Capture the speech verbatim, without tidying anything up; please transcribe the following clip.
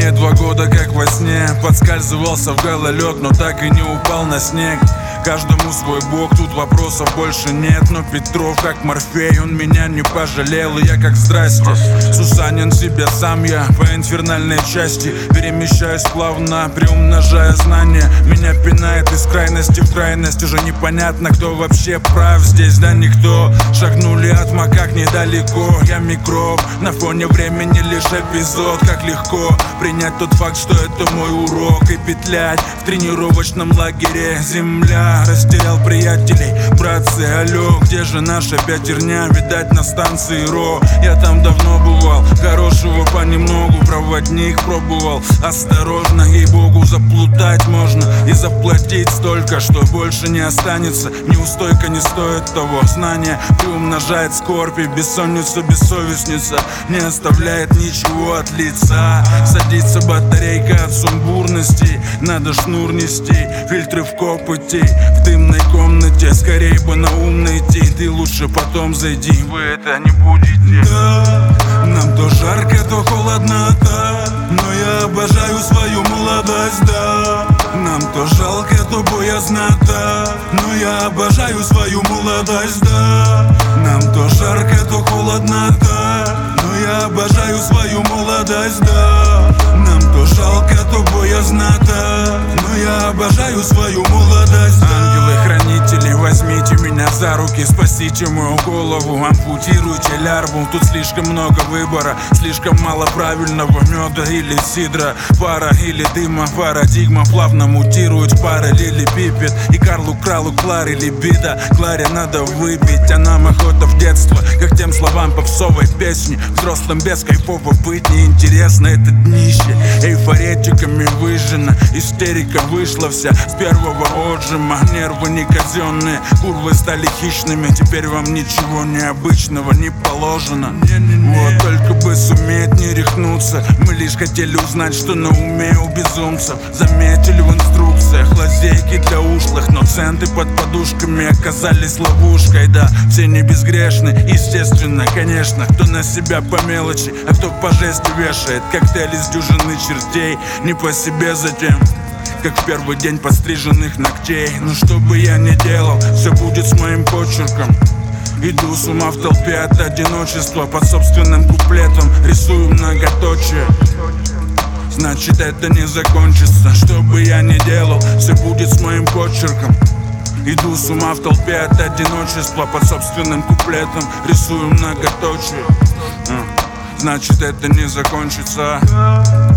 Последние два года как во сне подскальзывался в гололед, но так и не упал на снег. Каждому свой бог, тут вопросов больше нет. Но Петров как Морфей, он меня не пожалел. И я как здрасте, Сусанин себе сам я по инфернальной части перемещаюсь плавно, приумножая знания. Меня пинает из крайности в крайность. Уже непонятно, кто вообще прав здесь, да никто. Шагнули от макак недалеко. Я микроб, на фоне времени лишь эпизод. Как легко принять тот факт, что это мой урок. И петлять в тренировочном лагере земля. Растерял приятелей, братцы, алло, где же наша пятерня? Видать, на станции РО. Я там давно бывал, хорошего понемногу. Проводник пробовал, осторожно, ей-богу, заплутать можно и заплатить столько, что больше не останется. Неустойка не стоит того. Знание приумножает скорбь, и бессонница, бессовестница не оставляет ничего от лица. Садится батарейка от сумбурности, надо шнур нести, фильтры в копоти. В дымной комнате скорей бы на ум найти. Ты лучше потом зайди, вы это не будете. Да, нам то жарко, то холодно, да, но я обожаю свою молодость, да. Нам то жалко, то боязно, да, но я обожаю свою молодость, да. Нам то жарко, то холодно, да, но я обожаю свою молодость, да. Нам то жалко, то боязно, да, но я обожаю свою молодость, да. Ангелы-хранители, возьмите меня за руки, спасите мою голову, ампутируйте лярву. Тут слишком много выбора, слишком мало правильного меда или сидра, пара или дыма, парадигма плавно мутирует, параллелепипед. И Карлу Кралу Кларе либидо, Кларе надо выпить, а нам охота в детство, как тем словам попсовой песни. Взрослым без кайфово быть неинтересно, это днище. Эйфоретиками выжжена, истерика вышла вся с первого отжима. Нервы не казенные, курвы стали хищными. Теперь вам ничего необычного не положено. Вот только бы суметь не рехнуться. Мы лишь хотели узнать, что на уме у безумцев. Заметили в инструкциях лазейки для ушлых, но центы под подушками оказались ловушкой. Да, все не безгрешны, естественно, конечно. Кто на себя по мелочи, а кто по жести вешает коктейли с дюжины чертей. Не по себе затем, как в первый день подстриженных ногтей. Но что бы я ни делал, все будет с моим почерком. Иду с ума в толпе от одиночества, под собственным куплетом рисую многоточие. Значит, это не закончится. Что бы я ни делал, все будет с моим почерком. Иду с ума в толпе от одиночества, под собственным куплетом рисую многоточие. Значит, это не закончится.